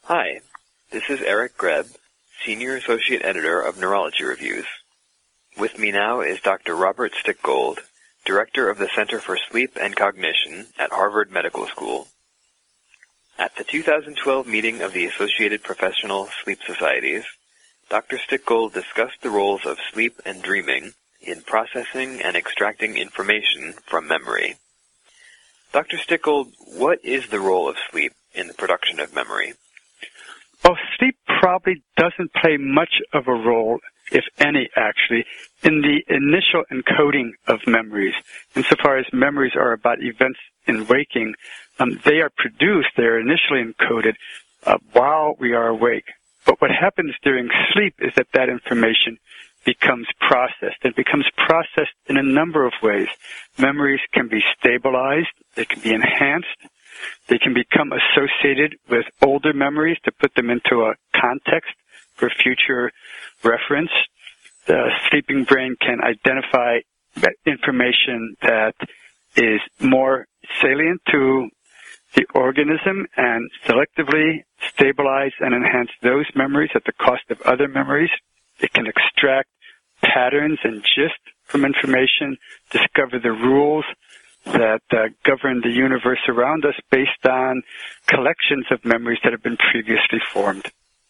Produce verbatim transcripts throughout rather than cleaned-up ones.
Hi, this is Eric Greb, Senior Associate Editor of Neurology Reviews. With me now is Doctor Robert Stickgold, Director of the Center for Sleep and Cognition at Harvard Medical School. At the two thousand twelve meeting of the Associated Professional Sleep Societies, Doctor Stickgold discussed the roles of sleep and dreaming in processing and extracting information from memory. Doctor Stickgold, what is the role of sleep in the production of memory? Well, sleep probably doesn't play much of a role, if any, actually, in the initial encoding of memories. Insofar as memories are about events in waking, um, they are produced, they are initially encoded uh, while we are awake. But what happens during sleep is that that information becomes processed. It becomes processed in a number of ways. Memories can be stabilized, they can be enhanced, they can become associated with older memories to put them into a context for future reference. The sleeping brain can identify information that is more salient to the organism and selectively stabilize and enhance those memories at the cost of other memories. It can extract patterns and gist from information, discover the rules that uh, govern the universe around us based on collections of memories that have been previously formed.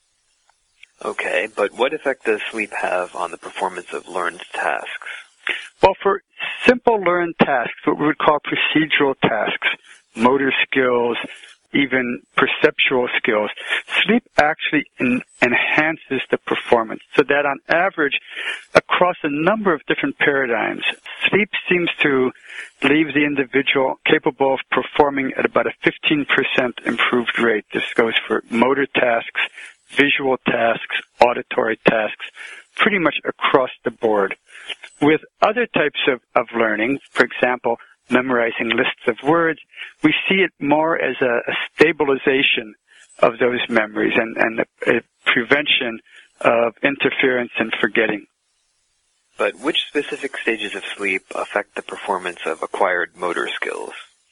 Okay, but what effect does sleep have on the performance of learned tasks? Well, for simple learned tasks, what we would call procedural tasks, motor skills, even perceptual skills, sleep actually en- enhances the performance, so that on average, across a number of different paradigms, sleep seems to leave the individual capable of performing at about a fifteen percent improved rate. This goes for motor tasks, visual tasks, auditory tasks, pretty much across the board. With other types of, of learning, for example, memorizing lists of words, we see it more as a, a stabilization of those memories and, and a, a prevention of interference and forgetting. But which specific stages of sleep affect the performance of acquired motor skills?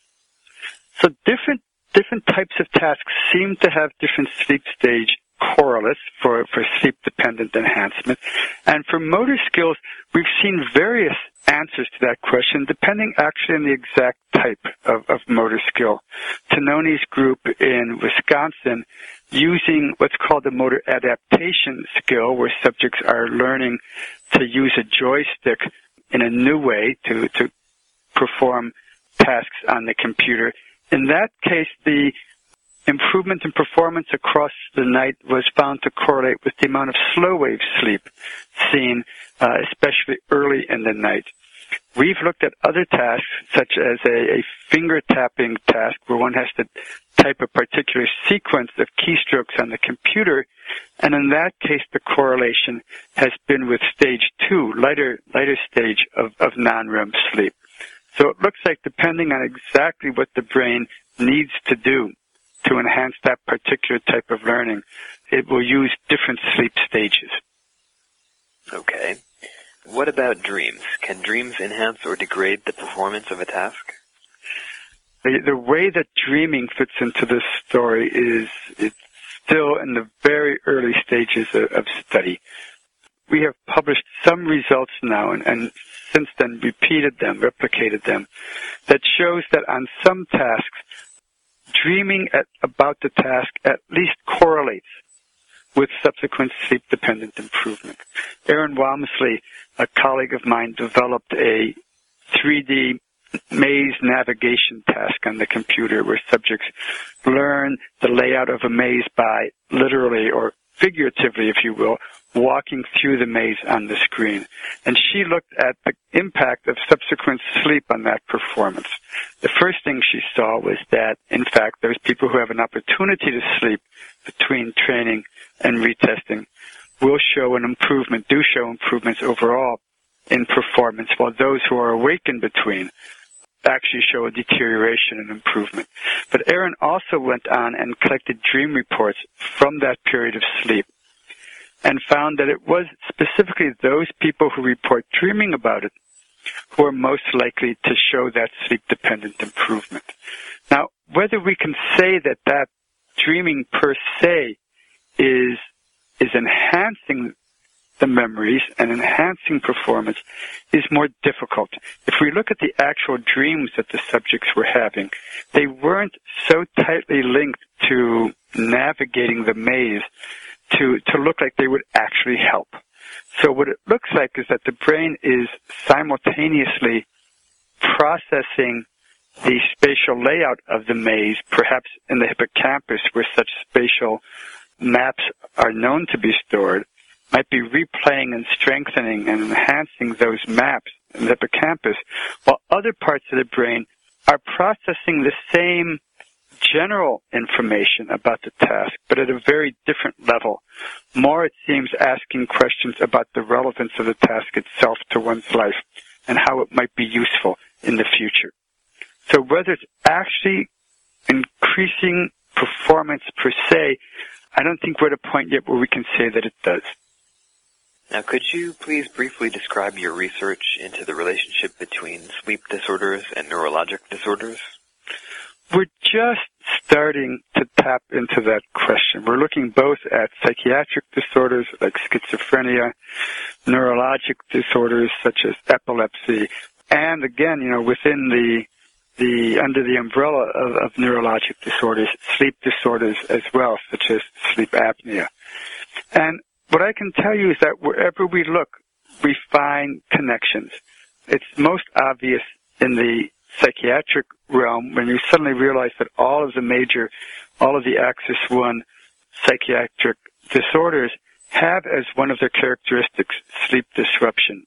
So different different types of tasks seem to have different sleep stage correlates for, for sleep-dependent enhancement. And for motor skills, we've seen various answers to that question, depending actually on the exact type of, of motor skill. Tononi's group in Wisconsin, using what's called the motor adaptation skill, where subjects are learning to use a joystick in a new way to, to perform tasks on the computer. In that case, the improvement in performance across the night was found to correlate with the amount of slow-wave sleep seen, uh, especially early in the night. We've looked at other tasks, such as a, a finger-tapping task, where one has to type a particular sequence of keystrokes on the computer, and in that case, the correlation has been with stage two, lighter, lighter stage of, of non-R E M sleep. So it looks like, depending on exactly what the brain needs to do to enhance that particular type of learning, it will use different sleep stages. Okay. What about dreams? Can dreams enhance or degrade the performance of a task? The, the way that dreaming fits into this story is it's still in the very early stages of, of study. We have published some results now, and, and since then repeated them, replicated them, that shows that on some tasks, dreaming at, about the task at least correlates with subsequent sleep-dependent improvement. Aaron Walmsley, a colleague of mine, developed a three D maze navigation task on the computer where subjects learn the layout of a maze by literally or figuratively, if you will, walking through the maze on the screen. And she looked at the impact of subsequent sleep on that performance. The first thing she saw was that, in fact, those people who have an opportunity to sleep between training and retesting will show an improvement, do show improvements overall in performance, while those who are awake in between actually show a deterioration and improvement. But Aaron also went on and collected dream reports from that period of sleep and found that it was specifically those people who report dreaming about it who are most likely to show that sleep-dependent improvement. Now, whether we can say that that dreaming per se is is enhancing the memories and enhancing performance is more difficult. If we look at the actual dreams that the subjects were having, they weren't so tightly linked to navigating the maze to, to look like they would actually help. So what it looks like is that the brain is simultaneously processing the spatial layout of the maze, perhaps in the hippocampus where such spatial maps are known to be stored, might be replaying and strengthening and enhancing those maps in the hippocampus, while other parts of the brain are processing the same general information about the task, but at a very different level. More, it seems, asking questions about the relevance of the task itself to one's life and how it might be useful in the future. So whether it's actually increasing performance per se, I don't think we're at a point yet where we can say that it does. Now, could you please briefly describe your research into the relationship between sleep disorders and neurologic disorders? We're just starting to tap into that question. We're looking both at psychiatric disorders like schizophrenia, neurologic disorders such as epilepsy, and again, you know, within the the under the umbrella of, of neurologic disorders, sleep disorders as well, such as sleep apnea. And what I can tell you is that wherever we look, we find connections. It's most obvious in the psychiatric realm when you suddenly realize that all of the major, all of the Axis one psychiatric disorders have as one of their characteristics sleep disruption.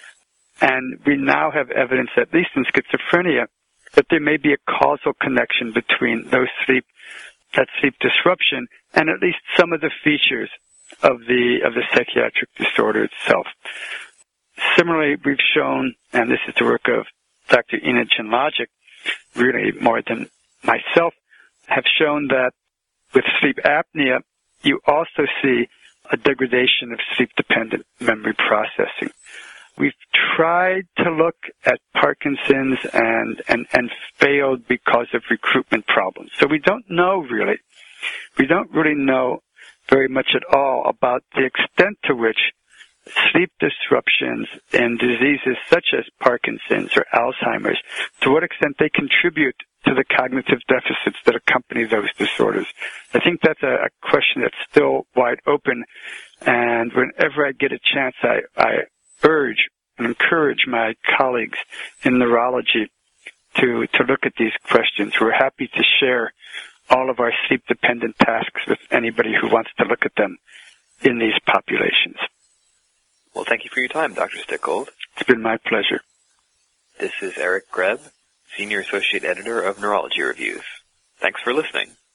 And we now have evidence, at least in schizophrenia, that there may be a causal connection between those sleep, that sleep disruption, and at least some of the features of the of the psychiatric disorder itself. Similarly, we've shown, and this is the work of Doctor Ina Chinlogic, really more than myself, have shown that with sleep apnea, you also see a degradation of sleep-dependent memory processing. We've tried to look at Parkinson's and, and, and failed because of recruitment problems. So we don't know really. We don't really know very much at all about the extent to which sleep disruptions in diseases such as Parkinson's or Alzheimer's, to what extent they contribute to the cognitive deficits that accompany those disorders. I think that's a, a question that's still wide open, and whenever I get a chance, I, I urge and encourage my colleagues in neurology to, to look at these questions. We're happy to share all of our sleep-dependent tasks with anybody who wants to look at them in these populations. Well, thank you for your time, Doctor Stickgold. It's been my pleasure. This is Eric Greb, Senior Associate Editor of Neurology Reviews. Thanks for listening.